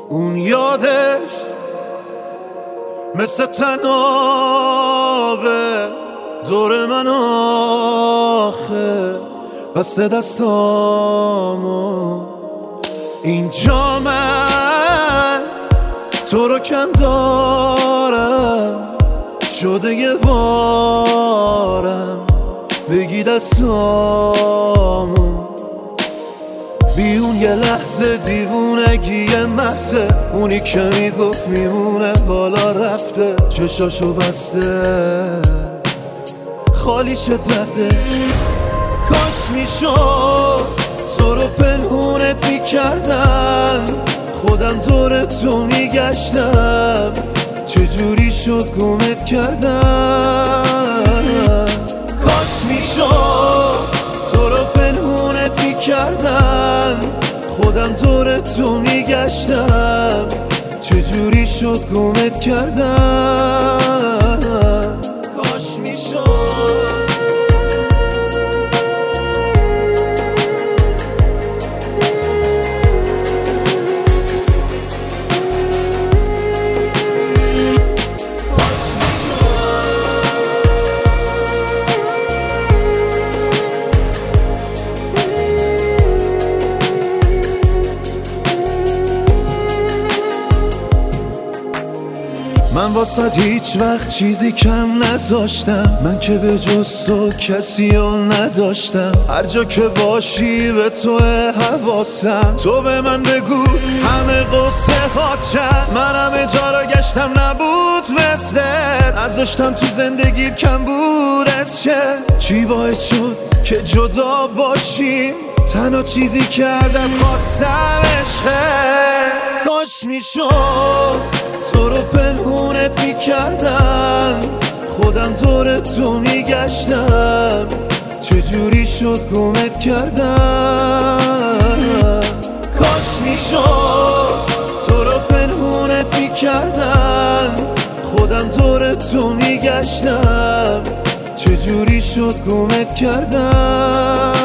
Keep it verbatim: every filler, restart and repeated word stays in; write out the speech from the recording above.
اون یادش مثل تنابه دور من آخه بسته دستامو اینجا من تو رو کم دارم شده یه بارم بگی دستامو بی اون یه لحظه دیوونگی محضه اونی که میگفت میمونه بالا رفته چشاشو بسته خالی شد درده کاش میشد تو رو پنهونت میکردم خودم دور تو میگشتم چجوری شد گمت کردم کاش میشد تو رو پنهونت میکردم خودم دور تو میگشتم چجوری شد گمت کردم کاش میشد من واسد هیچ وقت چیزی کم نذاشتم من که به جز تو کسی رو نداشتم هر جا که باشی به تو حواسم تو به من بگو همه قصه ها چند من همه جا را گشتم نبود مثلت نذاشتم تو زندگیت کم بود از چه چی باعث شد که جدا باشیم تنها چیزی که ازت خواستم عشقه کاش میشد تو رو پنهونت میکردم خودم دور تو میگشتم چجوری شد گمت کردم کاش میشد تو رو پنهونت میکردم خودم دور تو میگشتم چجوری شد گمت کردم